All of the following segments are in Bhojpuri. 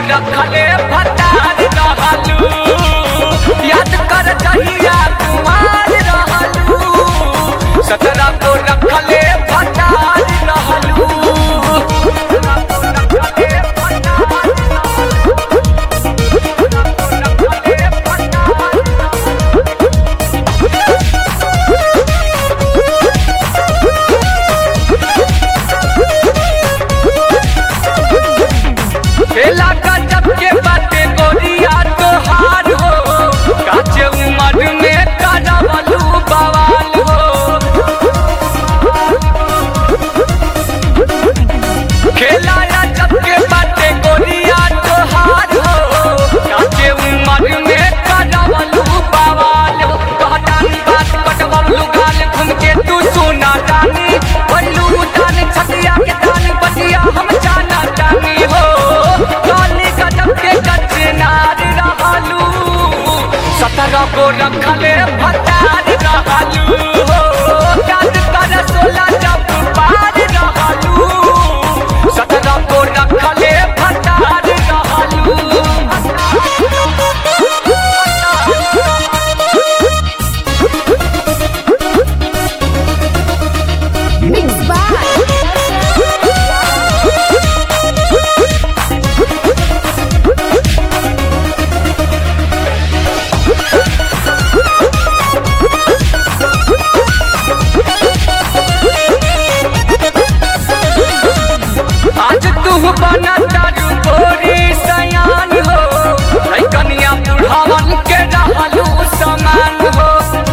रखले भतार रहलू याद कर जहिया कुमार रहलू 17 को रखले भतार रहलू को रखले भतार रहलू याद कर 16 जब पार रहलू 17 को रखले भतार रहलू बना तारू गोरी सयान हो कनिया बुढ़ावन के रहलू समान हो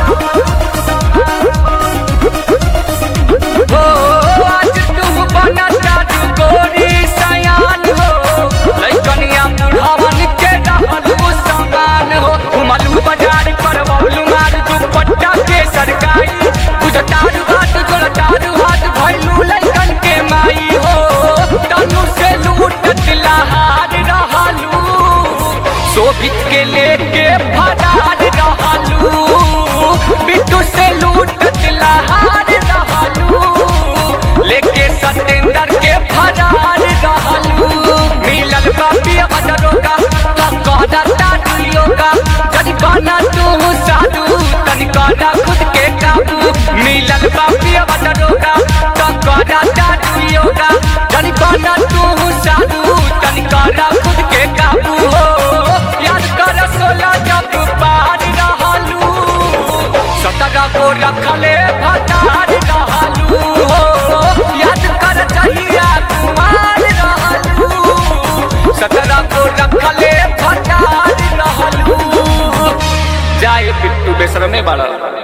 आज तू बना तारू गोरी सयान हो कनिया बुढ़ावन के रहलू समान हो घुमलू बाजार पर बबलू मार दुपट्टा के सरकारी गुजतारू हाथ जोड़तारू हाथ भैलू लैकन के माई हो तनु से लूटत लहार रहलू शोभित के लेके फरार रहलू बिट्टू से लूटत लहार रहलू लेके सतेंद्र के फरार रहलू मिलल बापी अदरोगा कहता दुलियोगा जदि बना तू साधु तनि कहना खुद के काबू मिलल बापी अदरोगा कहता दुलियोगा जदि बना तू साधु तनि कहना खुद के काबू हो याद कर 16 जब पार रहलू 17 को रखले भतार रहलू हो याद कर जहिया कुमार रहलू 17 को रखले भतार रहलू जाए बिट्टू बेशरमे वाला।